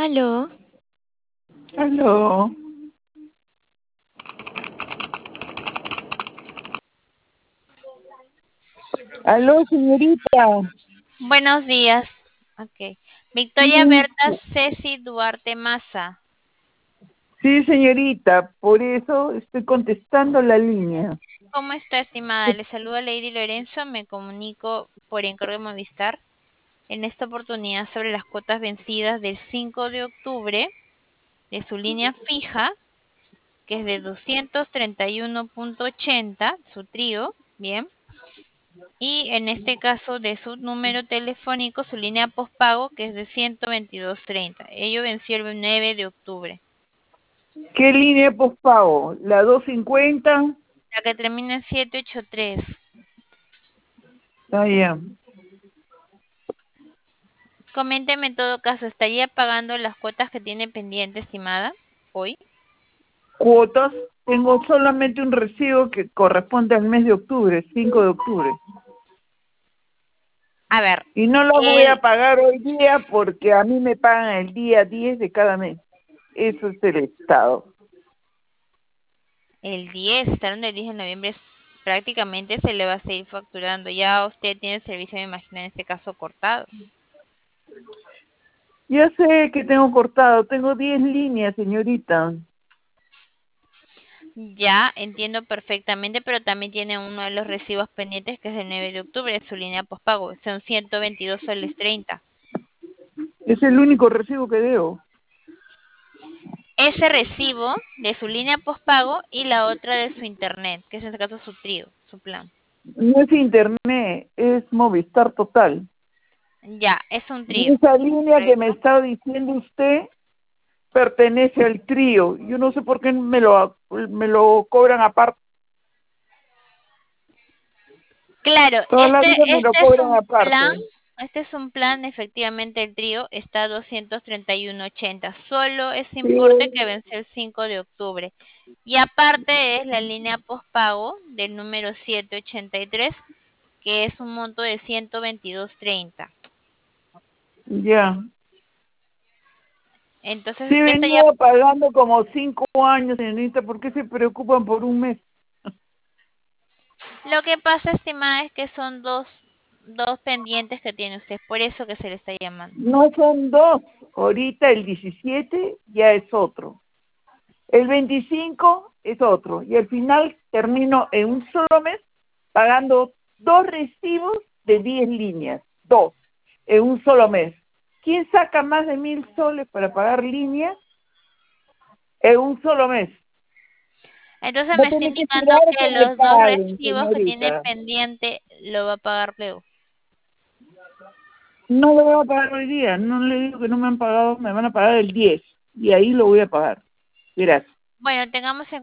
Aló, Aló. Aló, señorita. buenos días. Ok. Victoria Sí, Berta Ceci Duarte Maza. sí, señorita. Por eso estoy contestando la línea. ¿Cómo está, estimada? Le saluda Lady Lorenzo. Me comunico por encargo de Movistar. En esta oportunidad sobre las cuotas vencidas del 5 de octubre de su línea fija, que es de 231.80, su trío, bien. Y en este caso de su número telefónico, su línea postpago, que es de 122.30. Ello venció el 9 de octubre. ¿Qué línea de pospago? ¿La 250? La que termina en 783. Ah, ya. Coménteme en todo caso, ¿estaría pagando las cuotas que tiene pendiente, estimada, hoy? Cuotas. Tengo solamente un recibo que corresponde al mes de octubre, 5 de octubre. A ver, Y no la voy a el, pagar hoy día porque a mí me pagan el día 10 de cada mes. Eso es el Estado. el 10, estarán del 10 de noviembre, prácticamente se le va a seguir facturando. Ya usted tiene el servicio, me imagino, en este caso cortado. Ya sé que tengo cortado. Tengo 10 líneas, señorita. Ya entiendo perfectamente, pero también tiene uno de los recibos pendientes que es del 9 de octubre, su línea postpago. Son 122 soles 30. Es el único recibo que debo. Ese recibo de su línea postpago y la otra de su internet, que es en este caso su trío, su plan. No es internet, es Movistar Total. Ya, es un Y trío, esa línea que me ¿correcto? está diciendo usted pertenece al trío. Yo no sé por qué me lo cobran aparte. Claro, Toda la vida me lo cobran aparte. este es un plan, efectivamente el trío está a 231.80. Solo ese Sí, importe que vence el 5 de octubre. Y aparte es la línea postpago del número 783, que es un monto de 122.30. ya. Entonces Sí, usted estaría. venía pagando como 5 años, señorita. ¿Por qué se preocupan por un mes? Lo que pasa, estimada, es que son dos pendientes que tiene usted, por eso que se le está llamando. No son dos. Ahorita el 17 ya es otro. El 25 es otro. Y al final termino en un solo mes pagando dos recibos de 10 líneas. Dos. En un solo mes. ¿Quién saca más de 1.000 soles para pagar líneas en un solo mes? Entonces Va me a está tener que indicando esperar que que me los dos paguen, recibos que tiene señorita. pendiente lo va a pagar luego. No lo voy a pagar hoy día. No le digo que no me han pagado. Me van a pagar el 10. Y ahí lo voy a pagar. Gracias. Bueno, tengamos en